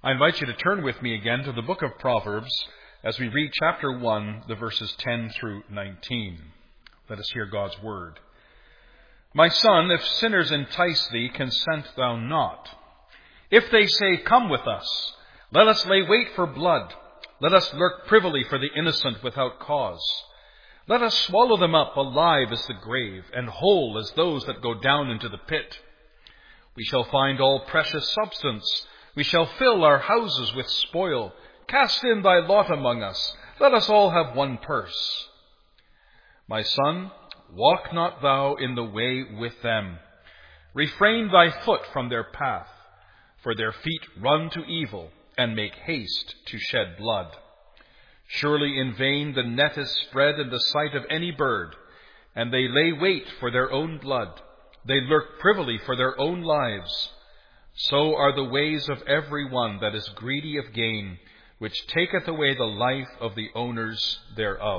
I invite you to turn with me again to the book of Proverbs as we read chapter 1, the verses 10 through 19. Let us hear God's word. My son, if sinners entice thee, consent thou not. If they say, come with us, let us lay wait for blood. Let us lurk privily for the innocent without cause. Let us swallow them up alive as the grave, and whole as those that go down into the pit. We shall find all precious substance. We shall fill our houses with spoil. Cast in thy lot among us. Let us all have one purse. My son, walk not thou in the way with them. Refrain thy foot from their path, for their feet run to evil and make haste to shed blood. Surely in vain the net is spread in the sight of any bird, and they lay wait for their own blood. They lurk privily for their own lives. So are the ways of every one that is greedy of gain, which taketh away the life of the owners thereof.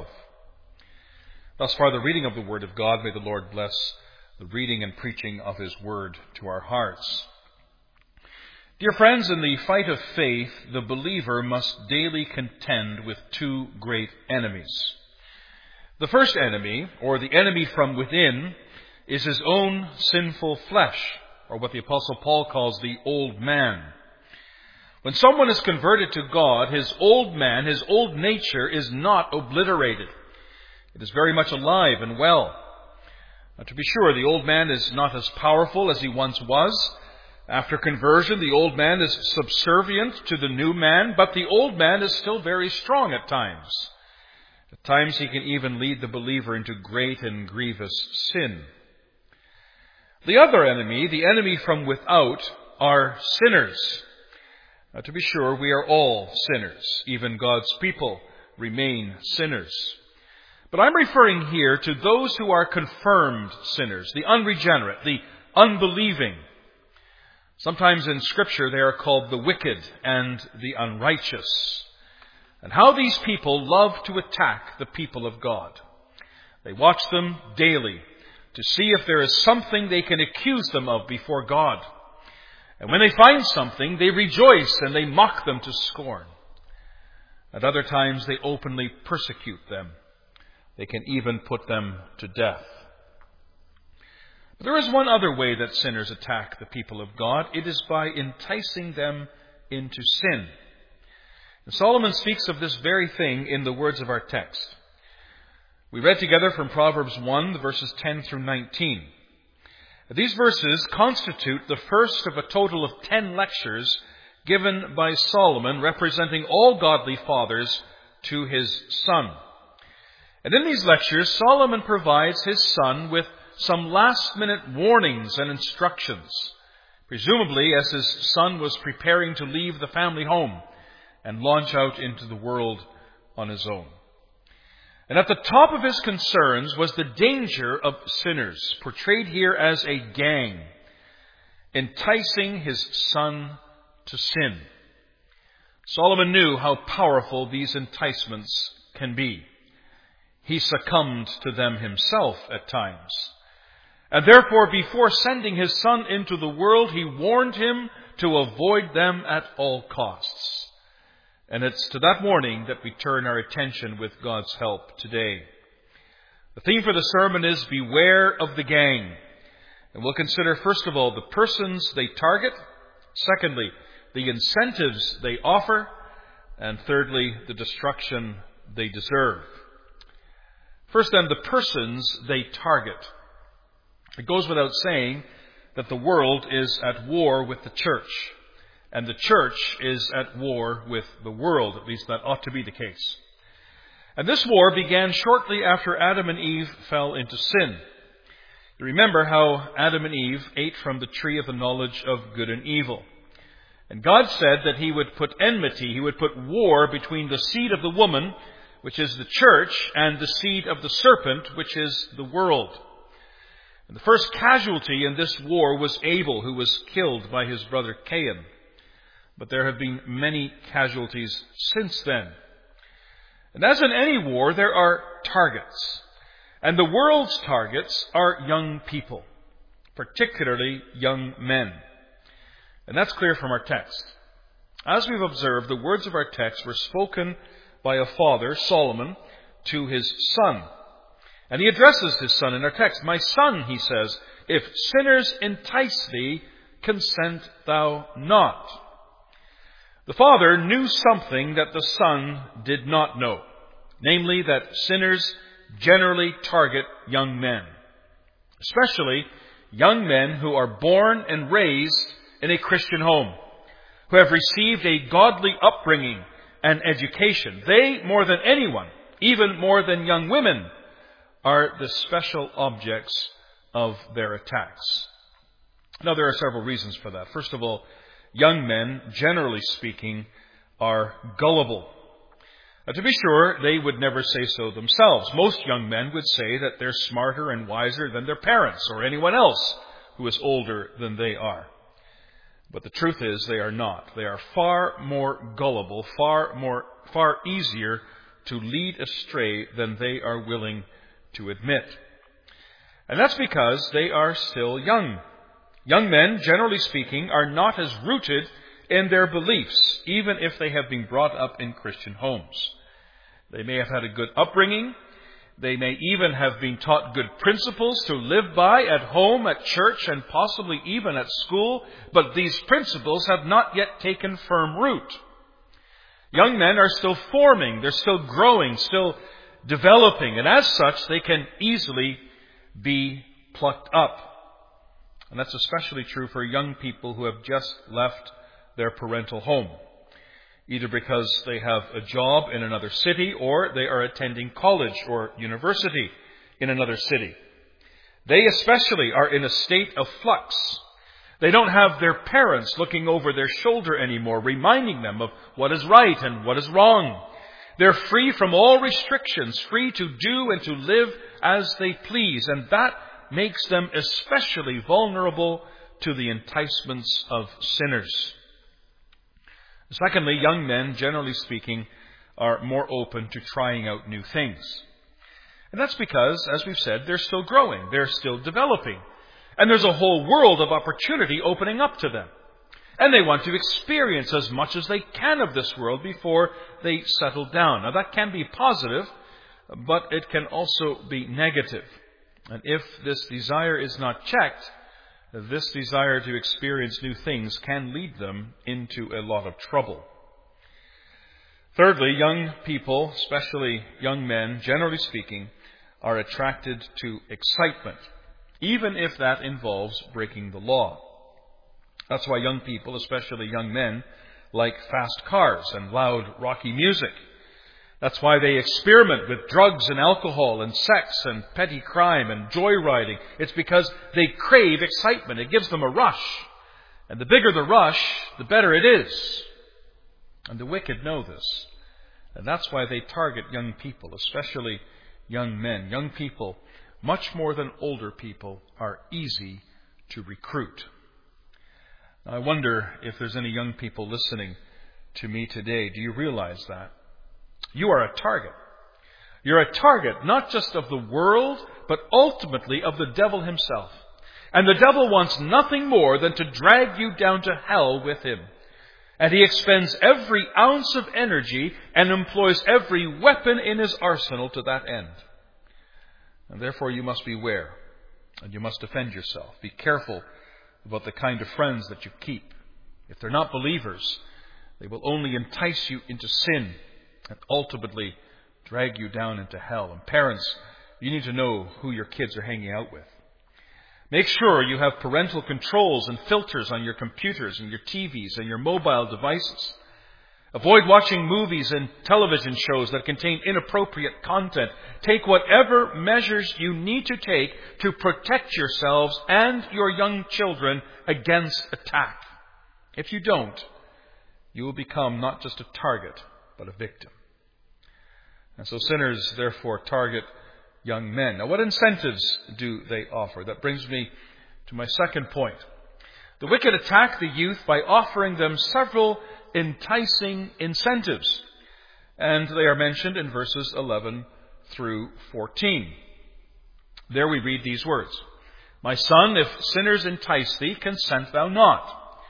Thus far the reading of the word of God. May the Lord bless the reading and preaching of his word to our hearts. Dear friends, in the fight of faith, the believer must daily contend with two great enemies. The first enemy, or the enemy from within, is his own sinful flesh, or what the Apostle Paul calls the old man. When someone is converted to God, his old man, his old nature is not obliterated. It is very much alive and well. Now, to be sure, the old man is not as powerful as he once was. After conversion, the old man is subservient to the new man, but the old man is still very strong at times. At times he can even lead the believer into great and grievous sin. The other enemy, the enemy from without, are sinners. Now, to be sure, we are all sinners. Even God's people remain sinners. But I'm referring here to those who are confirmed sinners, the unregenerate, the unbelieving. Sometimes in Scripture they are called the wicked and the unrighteous. And how these people love to attack the people of God. They watch them daily to see if there is something they can accuse them of before God. And when they find something, they rejoice and they mock them to scorn. At other times they openly persecute them. They can even put them to death. But there is one other way that sinners attack the people of God. It is by enticing them into sin. And Solomon speaks of this very thing in the words of our text. We read together from Proverbs 1, the verses 10 through 19. These verses constitute the first of a total of 10 lectures given by Solomon representing all godly fathers to his son. And in these lectures, Solomon provides his son with some last-minute warnings and instructions, presumably as his son was preparing to leave the family home and launch out into the world on his own. And at the top of his concerns was the danger of sinners, portrayed here as a gang, enticing his son to sin. Solomon knew how powerful these enticements can be. He succumbed to them himself at times. And therefore, before sending his son into the world, he warned him to avoid them at all costs. And it's to that warning that we turn our attention with God's help today. The theme for the sermon is Beware of the Gang. And we'll consider, first of all, the persons they target. Secondly, the incentives they offer. And thirdly, the destruction they deserve. First then, the persons they target. It goes without saying that the world is at war with the church. And the church is at war with the world. At least that ought to be the case. And this war began shortly after Adam and Eve fell into sin. You remember how Adam and Eve ate from the tree of the knowledge of good and evil. And God said that he would put enmity, he would put war between the seed of the woman, which is the church, and the seed of the serpent, which is the world. And the first casualty in this war was Abel, who was killed by his brother Cain. But there have been many casualties since then. And as in any war, there are targets. And the world's targets are young people, particularly young men. And that's clear from our text. As we've observed, the words of our text were spoken by a father, Solomon, to his son. And he addresses his son in our text. My son, he says, if sinners entice thee, consent thou not. The father knew something that the son did not know, namely that sinners generally target young men, especially young men who are born and raised in a Christian home, who have received a godly upbringing and education. They, more than anyone, even more than young women, are the special objects of their attacks. Now, there are several reasons for that. First of all, young men, generally speaking, are gullible. To be sure, they would never say so themselves. Most young men would say that they're smarter and wiser than their parents or anyone else who is older than they are. But the truth is they are not. They are far more gullible, far easier to lead astray than they are willing to admit. And that's because they are still young. Young men, generally speaking, are not as rooted in their beliefs, even if they have been brought up in Christian homes. They may have had a good upbringing. They may even have been taught good principles to live by at home, at church, and possibly even at school, but these principles have not yet taken firm root. Young men are still forming, they're still growing, still developing, and as such, they can easily be plucked up. And that's especially true for young people who have just left their parental home, either because they have a job in another city or they are attending college or university in another city. They especially are in a state of flux. They don't have their parents looking over their shoulder anymore, reminding them of what is right and what is wrong. They're free from all restrictions, free to do and to live as they please, and that makes them especially vulnerable to the enticements of sinners. Secondly, young men, generally speaking, are more open to trying out new things. And that's because, as we've said, they're still growing, they're still developing, and there's a whole world of opportunity opening up to them. And they want to experience as much as they can of this world before they settle down. Now, that can be positive, but it can also be negative. And if this desire is not checked, this desire to experience new things can lead them into a lot of trouble. Thirdly, young people, especially young men, generally speaking, are attracted to excitement, even if that involves breaking the law. That's why young people, especially young men, like fast cars and loud, rocky music. That's why they experiment with drugs and alcohol and sex and petty crime and joyriding. It's because they crave excitement. It gives them a rush. And the bigger the rush, the better it is. And the wicked know this. And that's why they target young people, especially young men. Young people, much more than older people, are easy to recruit. Now, I wonder if there's any young people listening to me today. Do you realize that? You are a target. You're a target not just of the world, but ultimately of the devil himself. And the devil wants nothing more than to drag you down to hell with him. And he expends every ounce of energy and employs every weapon in his arsenal to that end. And therefore you must beware, and you must defend yourself. Be careful about the kind of friends that you keep. If they're not believers, they will only entice you into sin and ultimately drag you down into hell. And parents, you need to know who your kids are hanging out with. Make sure you have parental controls and filters on your computers and your TVs and your mobile devices. Avoid watching movies and television shows that contain inappropriate content. Take whatever measures you need to take to protect yourselves and your young children against attack. If you don't, you will become not just a target, but a victim. And so sinners, therefore, target young men. Now, what incentives do they offer? That brings me to my second point. The wicked attack the youth by offering them several enticing incentives. And they are mentioned in verses 11 through 14. There we read these words. My son, if sinners entice thee, consent thou not.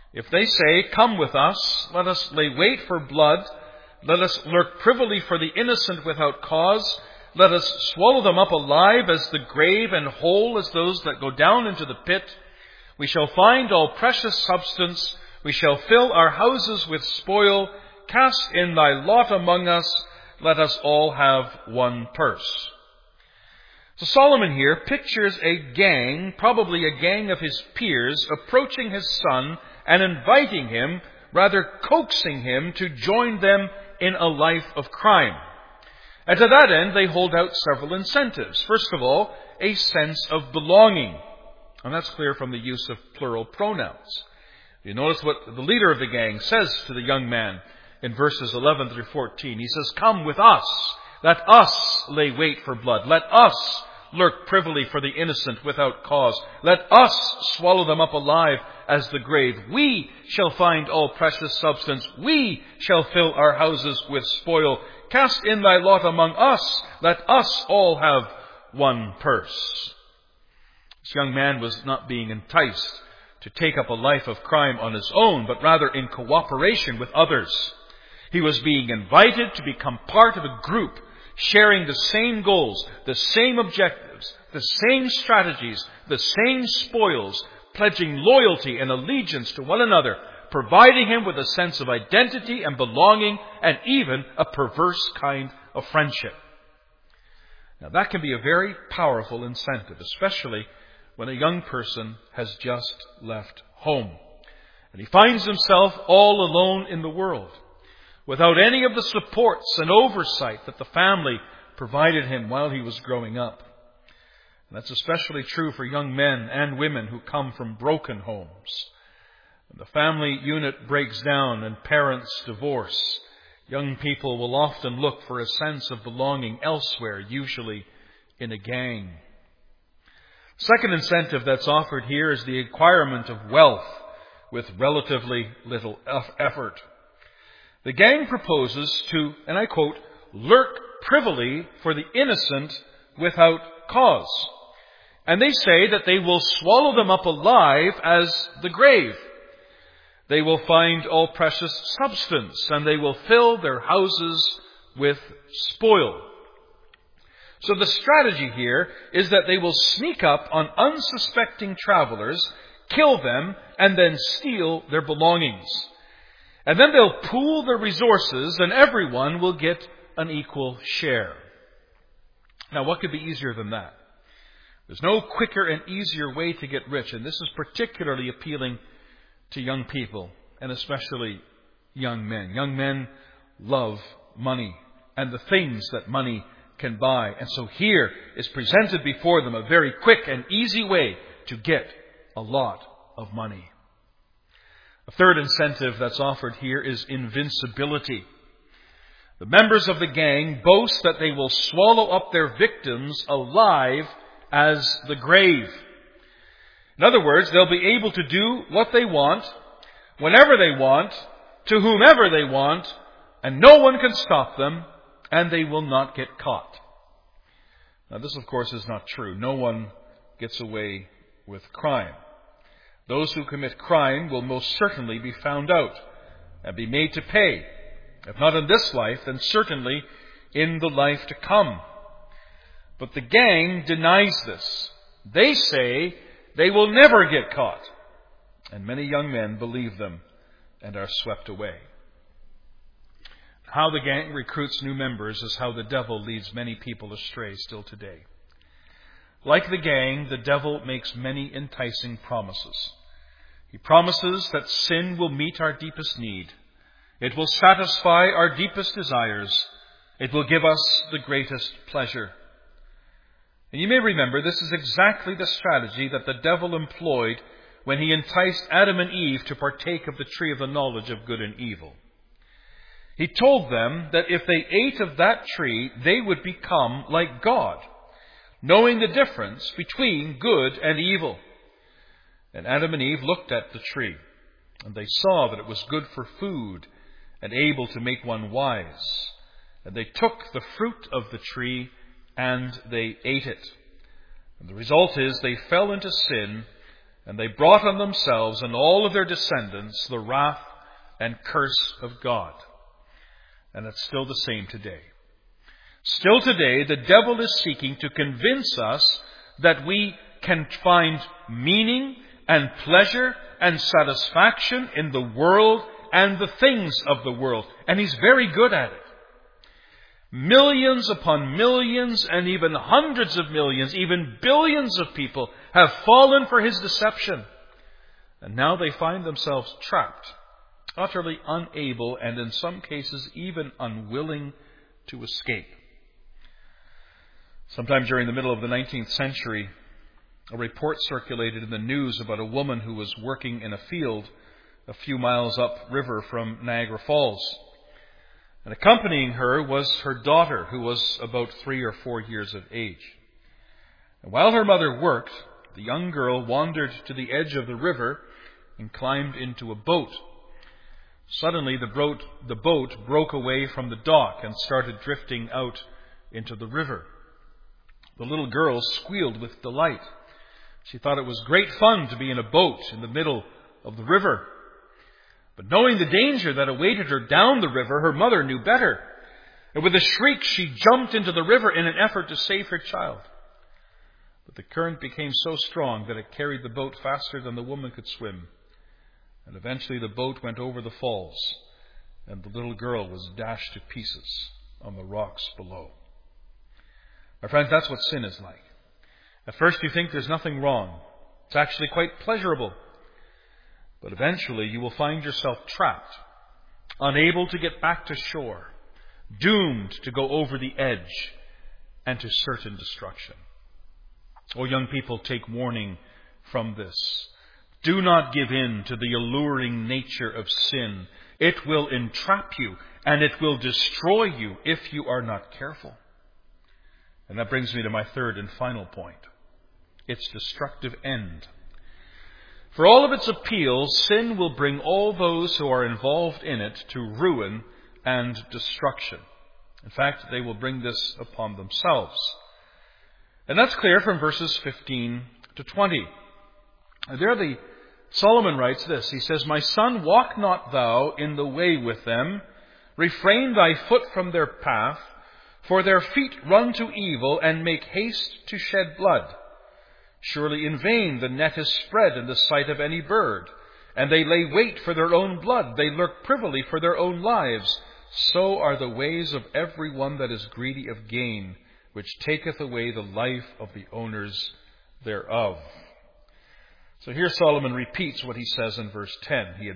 If they say, "Come with us, let us lay wait for blood, let us lurk privily for the innocent without cause, let us swallow them up alive as the grave and whole as those that go down into the pit, we shall find all precious substance, we shall fill our houses with spoil, cast in thy lot among us, let us all have one purse." So Solomon here pictures a gang, probably a gang of his peers, approaching his son and inviting him, rather coaxing him to join them in a life of crime. And to that end, they hold out several incentives. First of all, a sense of belonging. And that's clear from the use of plural pronouns. You notice what the leader of the gang says to the young man in verses 11 through 14. He says, "Come with us. Let us lay wait for blood. Let us lurk privily for the innocent without cause. Let us swallow them up alive as the grave. We shall find all precious substance. We shall fill our houses with spoil. Cast in thy lot among us. Let us all have one purse." This young man was not being enticed to take up a life of crime on his own, but rather in cooperation with others. He was being invited to become part of a group sharing the same goals, the same objectives, the same strategies, the same spoils, pledging loyalty and allegiance to one another, providing him with a sense of identity and belonging, and even a perverse kind of friendship. Now that can be a very powerful incentive, especially when a young person has just left home and he finds himself all alone in the world, without any of the supports and oversight that the family provided him while he was growing up. And that's especially true for young men and women who come from broken homes. When the family unit breaks down and parents divorce, young people will often look for a sense of belonging elsewhere, usually in a gang. Second incentive that's offered here is the acquirement of wealth with relatively little effort. The gang proposes to, and I quote, "lurk privily for the innocent without cause." And they say that they will swallow them up alive as the grave. They will find all precious substance, and they will fill their houses with spoil. So the strategy here is that they will sneak up on unsuspecting travelers, kill them, and then steal their belongings. And then they'll pool their resources, and everyone will get an equal share. Now, what could be easier than that? There's no quicker and easier way to get rich, and this is particularly appealing to young people, and especially young men. Young men love money and the things that money can buy. And so here is presented before them a very quick and easy way to get a lot of money. A third incentive that's offered here is invincibility. The members of the gang boast that they will swallow up their victims alive as the grave. In other words, they'll be able to do what they want, whenever they want, to whomever they want, and no one can stop them, and they will not get caught. Now, this, of course, is not true. No one gets away with crime. Those who commit crime will most certainly be found out and be made to pay. If not in this life, then certainly in the life to come. But the gang denies this. They say they will never get caught. And many young men believe them and are swept away. How the gang recruits new members is how the devil leads many people astray still today. Like the gang, the devil makes many enticing promises. He promises that sin will meet our deepest need. It will satisfy our deepest desires. It will give us the greatest pleasure. And you may remember this is exactly the strategy that the devil employed when he enticed Adam and Eve to partake of the tree of the knowledge of good and evil. He told them that if they ate of that tree, they would become like God, knowing the difference between good and evil. And Adam and Eve looked at the tree, and they saw that it was good for food and able to make one wise. And they took the fruit of the tree and they ate it. And the result is they fell into sin, And they brought on themselves and all of their descendants the wrath and curse of God. And it's still the same today. Still today, the devil is seeking to convince us that we can find meaning and pleasure and satisfaction in the world and the things of the world. And he's very good at it. Millions upon millions and even hundreds of millions, even billions of people have fallen for his deception. And now they find themselves trapped, utterly unable and in some cases even unwilling to escape. Sometime during the middle of the 19th century, a report circulated in the news about a woman who was working in a field a few miles upriver from Niagara Falls. And accompanying her was her daughter, who was about 3 or 4 years of age. And while her mother worked, the young girl wandered to the edge of the river and climbed into a boat. Suddenly, the boat broke away from the dock and started drifting out into the river. The little girl squealed with delight. She thought it was great fun to be in a boat in the middle of the river. But knowing the danger that awaited her down the river, her mother knew better. And with a shriek, she jumped into the river in an effort to save her child. But the current became so strong that it carried the boat faster than the woman could swim. And eventually the boat went over the falls, and the little girl was dashed to pieces on the rocks below. My friends, that's what sin is like. At first you think there's nothing wrong. It's actually quite pleasurable. But eventually you will find yourself trapped, unable to get back to shore, doomed to go over the edge and to certain destruction. Oh, young people, take warning from this. Do not give in to the alluring nature of sin. It will entrap you and it will destroy you if you are not careful. And that brings me to my third and final point. Its destructive end. For all of its appeal, sin will bring all those who are involved in it to ruin and destruction. In fact, they will bring this upon themselves. And that's clear from verses 15 to 20. There Solomon writes this. He says, "My son, walk not thou in the way with them. Refrain thy foot from their path. For their feet run to evil and make haste to shed blood. Surely in vain the net is spread in the sight of any bird, and they lay wait for their own blood. They lurk privily for their own lives. So are the ways of every one that is greedy of gain, which taketh away the life of the owners thereof." So here Solomon repeats what he says in verse 10. He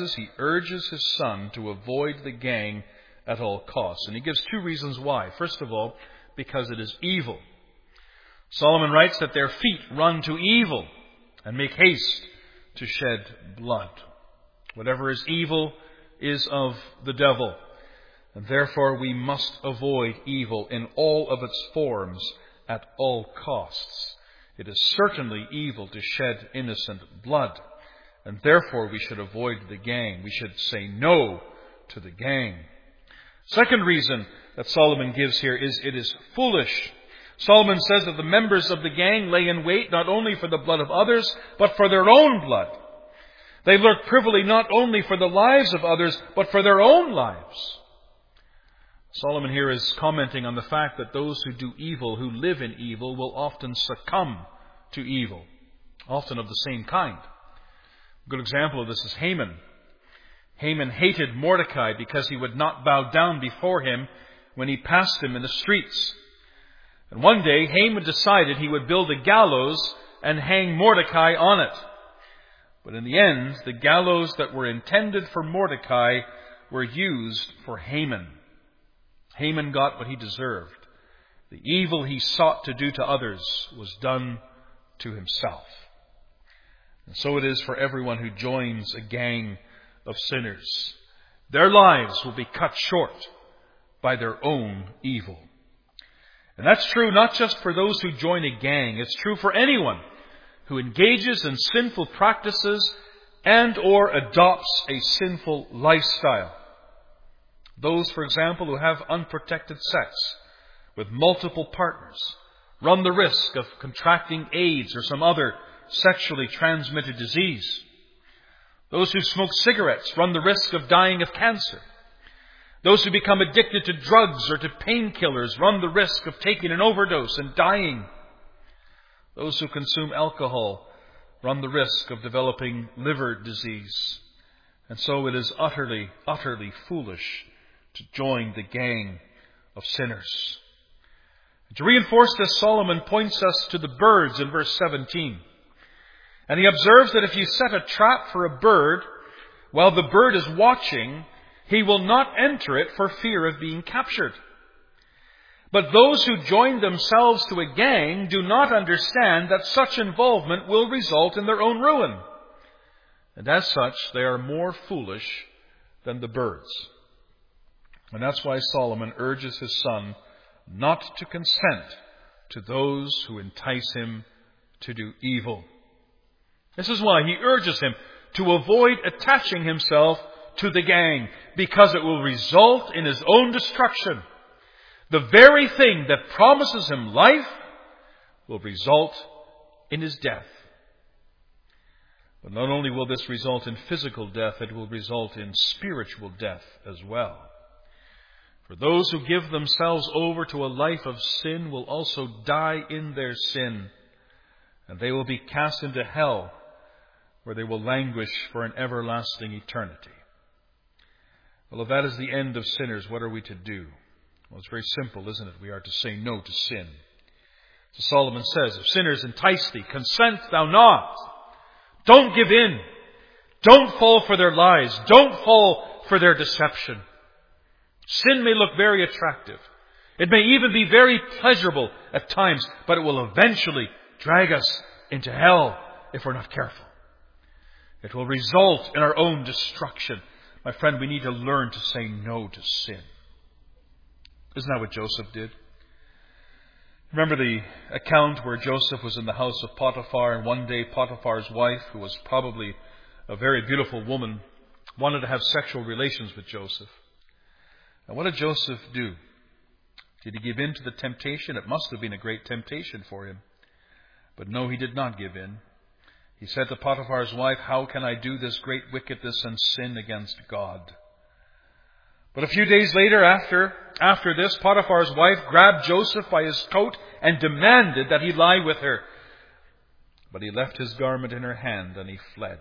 urges his son to avoid the gang at all costs. And he gives 2 reasons why. First of all, because it is evil. Solomon writes that their feet run to evil and make haste to shed blood. Whatever is evil is of the devil. And therefore we must avoid evil in all of its forms at all costs. It is certainly evil to shed innocent blood. And therefore we should avoid the gang. We should say no to the gang. Second reason that Solomon gives here is it is foolish. Solomon says that the members of the gang lay in wait not only for the blood of others, but for their own blood. They lurk privily not only for the lives of others, but for their own lives. Solomon here is commenting on the fact that those who do evil, who live in evil, will often succumb to evil, often of the same kind. A good example of this is Haman. Haman hated Mordecai because he would not bow down before him when he passed him in the streets. And one day, Haman decided he would build a gallows and hang Mordecai on it. But in the end, the gallows that were intended for Mordecai were used for Haman. Haman got what he deserved. The evil he sought to do to others was done to himself. And so it is for everyone who joins a gang of sinners. Their lives will be cut short by their own evil. And that's true not just for those who join a gang. It's true for anyone who engages in sinful practices and or adopts a sinful lifestyle. Those, for example, who have unprotected sex with multiple partners run the risk of contracting AIDS or some other sexually transmitted disease. Those who smoke cigarettes run the risk of dying of cancer. Those who become addicted to drugs or to painkillers run the risk of taking an overdose and dying. Those who consume alcohol run the risk of developing liver disease. And so it is utterly, utterly foolish to join the gang of sinners. To reinforce this, Solomon points us to the birds in verse 17. And he observes that if you set a trap for a bird, while the bird is watching, he will not enter it for fear of being captured. But those who join themselves to a gang do not understand that such involvement will result in their own ruin. And as such, they are more foolish than the birds. And that's why Solomon urges his son not to consent to those who entice him to do evil. This is why he urges him to avoid attaching himself to the gang, because it will result in his own destruction. The very thing that promises him life will result in his death. But not only will this result in physical death, it will result in spiritual death as well. For those who give themselves over to a life of sin will also die in their sin, and they will be cast into hell, where they will languish for an everlasting eternity. Well, if that is the end of sinners, what are we to do? Well, it's very simple, isn't it? We are to say no to sin. So Solomon says, if sinners entice thee, consent thou not. Don't give in. Don't fall for their lies. Don't fall for their deception. Sin may look very attractive. It may even be very pleasurable at times, but it will eventually drag us into hell if we're not careful. It will result in our own destruction. My friend, we need to learn to say no to sin. Isn't that what Joseph did? Remember the account where Joseph was in the house of Potiphar, and one day Potiphar's wife, who was probably a very beautiful woman, wanted to have sexual relations with Joseph. And what did Joseph do? Did he give in to the temptation? It must have been a great temptation for him. But no, he did not give in. He said to Potiphar's wife, how can I do this great wickedness and sin against God? But a few days later, after this, Potiphar's wife grabbed Joseph by his coat and demanded that he lie with her. But he left his garment in her hand and he fled.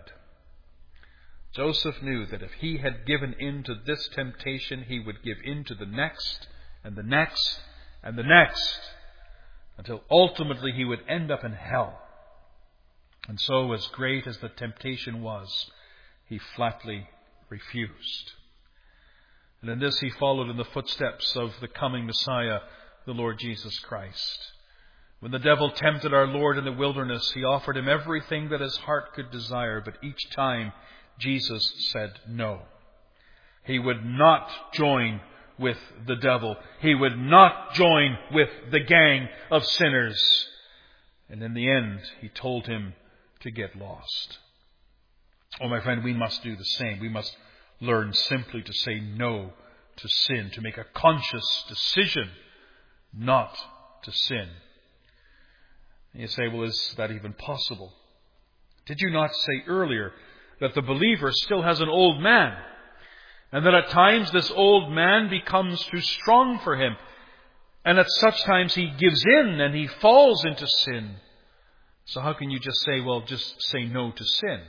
Joseph knew that if he had given in to this temptation, he would give in to the next and the next and the next, until ultimately he would end up in hell. And so, as great as the temptation was, he flatly refused. And in this he followed in the footsteps of the coming Messiah, the Lord Jesus Christ. When the devil tempted our Lord in the wilderness, he offered him everything that his heart could desire, but each time Jesus said no. He would not join with the devil. He would not join with the gang of sinners. And in the end, he told him to get lost. Oh, my friend, we must do the same. We must learn simply to say no to sin, to make a conscious decision not to sin. And you say, well, is that even possible? Did you not say earlier that the believer still has an old man, and that at times this old man becomes too strong for him, and at such times he gives in and he falls into sin? So how can you just say, well, just say no to sin?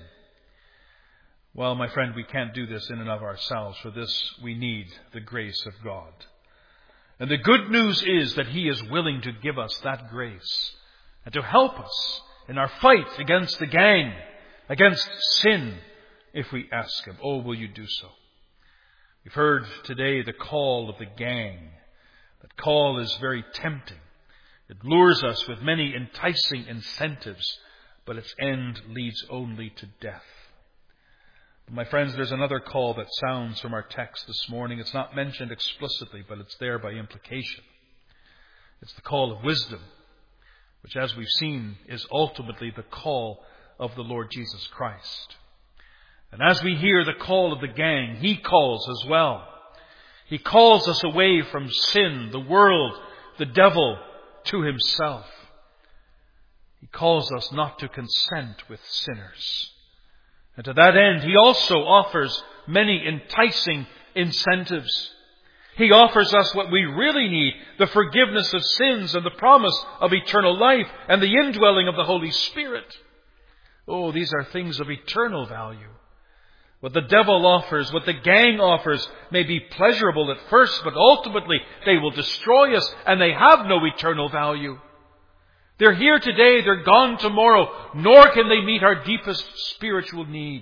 Well, my friend, we can't do this in and of ourselves. For this, we need the grace of God. And the good news is that He is willing to give us that grace and to help us in our fight against the gang, against sin, if we ask Him. Oh, will you do so? We've heard today the call of the gang. That call is very tempting. It lures us with many enticing incentives, but its end leads only to death. But my friends, there's another call that sounds from our text this morning. It's not mentioned explicitly, but it's there by implication. It's the call of wisdom, which, as we've seen, is ultimately the call of the Lord Jesus Christ. And as we hear the call of the gang, He calls as well. He calls us away from sin, the world, the devil, to Himself. He calls us not to consent with sinners. And to that end, He also offers many enticing incentives. He offers us what we really need, the forgiveness of sins and the promise of eternal life and the indwelling of the Holy Spirit. Oh, these are things of eternal value. What the devil offers, what the gang offers, may be pleasurable at first, but ultimately they will destroy us, and they have no eternal value. They're here today, they're gone tomorrow, nor can they meet our deepest spiritual need.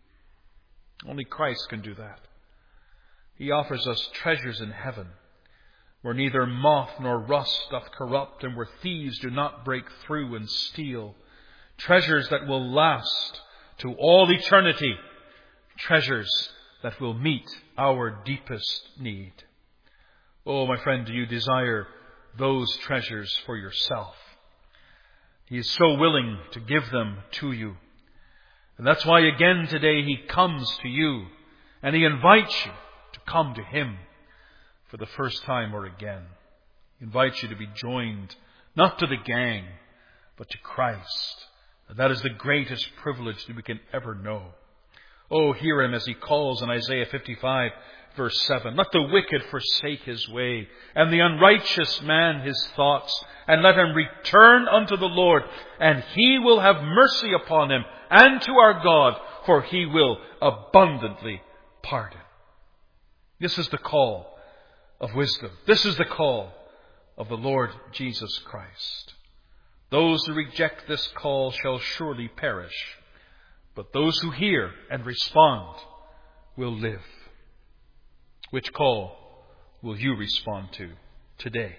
Only Christ can do that. He offers us treasures in heaven, where neither moth nor rust doth corrupt, and where thieves do not break through and steal. Treasures that will last to all eternity. Treasures that will meet our deepest need. Oh, my friend, do you desire those treasures for yourself? He is so willing to give them to you. And that's why again today He comes to you and He invites you to come to Him for the first time or again. He invites you to be joined not to the gang, but to Christ. And that is the greatest privilege that we can ever know. Oh, hear Him as He calls in Isaiah 55, verse 7. Let the wicked forsake his way, and the unrighteous man his thoughts, and let him return unto the Lord, and He will have mercy upon him, and to our God, for He will abundantly pardon. This is the call of wisdom. This is the call of the Lord Jesus Christ. Those who reject this call shall surely perish, but those who hear and respond will live. Which call will you respond to today?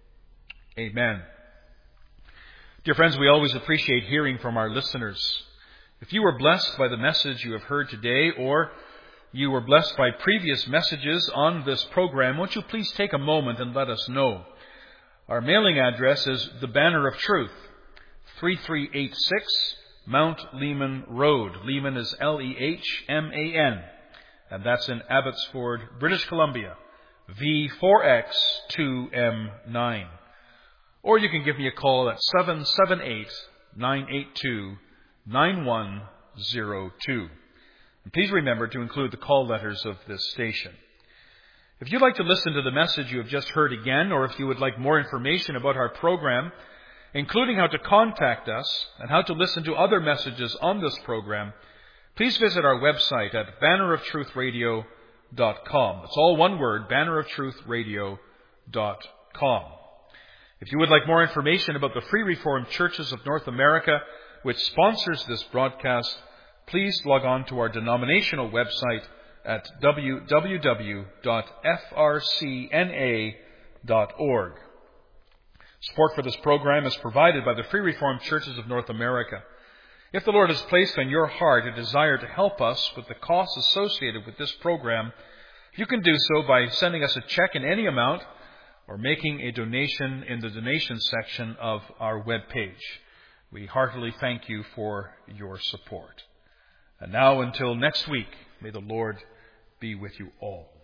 Amen. Dear friends, we always appreciate hearing from our listeners. If you were blessed by the message you have heard today, or you were blessed by previous messages on this program, won't you please take a moment and let us know? Our mailing address is The Banner of Truth, 3386 Mount Lehman Road. Lehman is Lehman, and that's in Abbotsford, British Columbia, V4X2M9. Or you can give me a call at 778-982-9102. And please remember to include the call letters of this station. If you'd like to listen to the message you have just heard again, or if you would like more information about our program, including how to contact us and how to listen to other messages on this program, please visit our website at banneroftruthradio.com. It's all one word, banneroftruthradio.com. If you would like more information about the Free Reformed Churches of North America, which sponsors this broadcast, please log on to our denominational website at www.frcna.org. Support for this program is provided by the Free Reformed Churches of North America. If the Lord has placed on your heart a desire to help us with the costs associated with this program, you can do so by sending us a check in any amount or making a donation in the donation section of our webpage. We heartily thank you for your support. And now, until next week, may the Lord be with you all.